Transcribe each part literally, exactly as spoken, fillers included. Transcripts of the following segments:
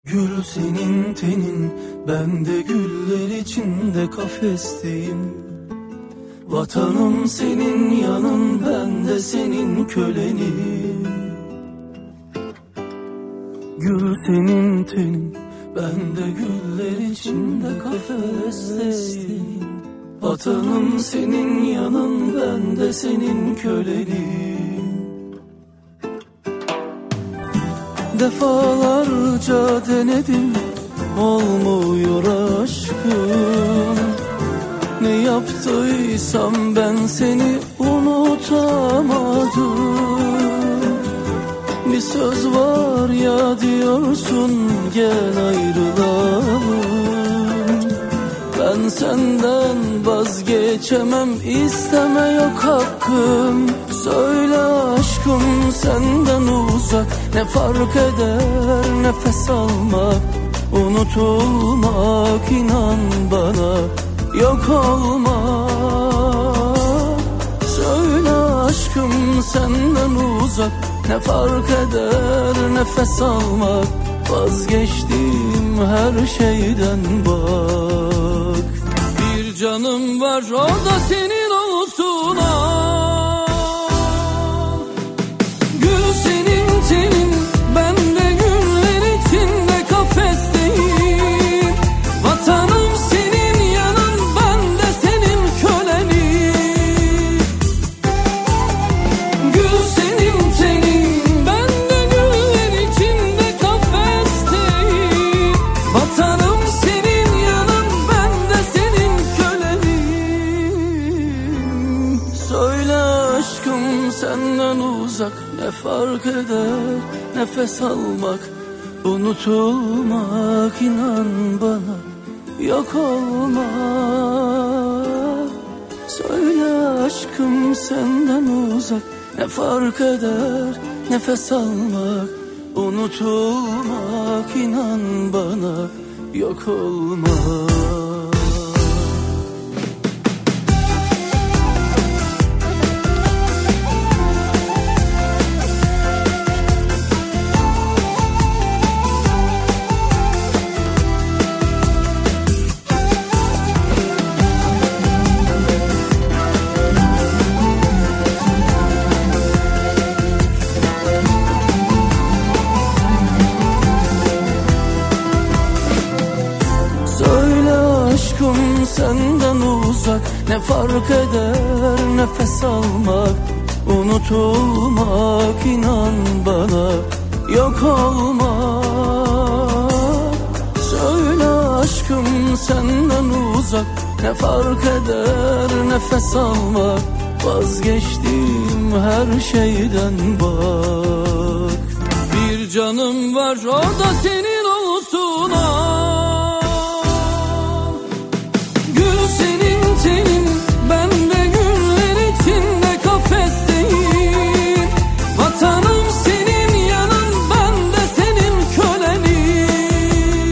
Gül senin tenin, ben de güller içinde kafesteyim. Vatanım senin yanın, ben de senin kölenim. Gül senin tenin, ben de güller içinde kafesteyim. Vatanım senin yanın, ben de senin kölenim. Defalarca denedim, olmuyor aşkım. Ne yaptıysam ben seni unutamadım. Bir söz var ya diyorsun, gel ayrılalım. Ben senden vazgeçemem, isteme yok hakkım. Söyle aşkım, senden uzak ne fark eder? Nefes almak, unutulmak, inan bana yok olmak. Söyle aşkım, senden uzak ne fark eder? Nefes almak, vazgeçtim her şeyden bak. Bir canım var, o da senin olsun al. Gül senin tenin, ben de güller içinde kafesteyim. Vatanım senin yanın, ben de senin kölenim. Gül senin tenin, ben de güller içinde kafesteyim. Vatanım senin yanın, ben de senin kölenim. Söyle aşkım, senden uzak ne fark eder? Nefes almak, unutulmak, inan bana yok olmak. Söyle aşkım, senden uzak ne fark eder? Nefes almak, unutulmak, inan bana yok olmak. Aşkım, senden uzak ne fark eder? Nefes almak, unutulmak, inan bana yok olmak. Söyle aşkım, senden uzak ne fark eder? Nefes almak, vazgeçtim her şeyden bak. Bir canım var, o da senin olsun al. Ben de güller içinde kafesteyim. Vatanım senin yanın, ben de senin kölenim.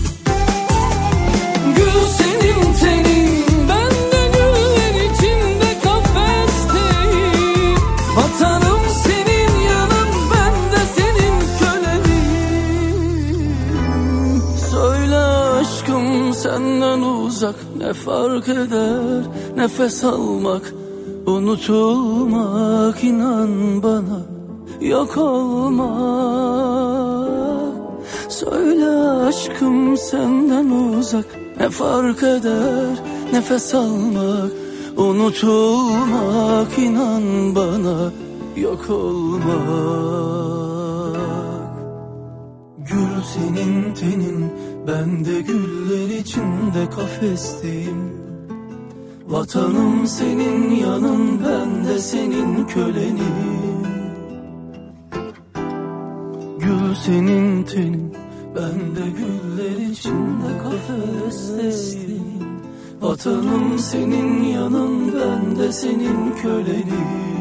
Gül senin tenin, ben de güller içinde kafesteyim. Vatanım senin yanın, ben de senin kölenim. Söyle aşkım, senden uzak ne fark eder? Nefes almak, unutulmak, inan bana yok olmak. Söyle aşkım, senden uzak ne fark eder? Nefes almak, unutulmak, inan bana yok olmak. Gül senin tenin, ben de güller içinde kafesteyim. Vatanım senin yanın, ben de senin kölenim. Gül senin tenin, ben de güller içinde kafesteyim. Vatanım senin yanın, ben de senin kölenim.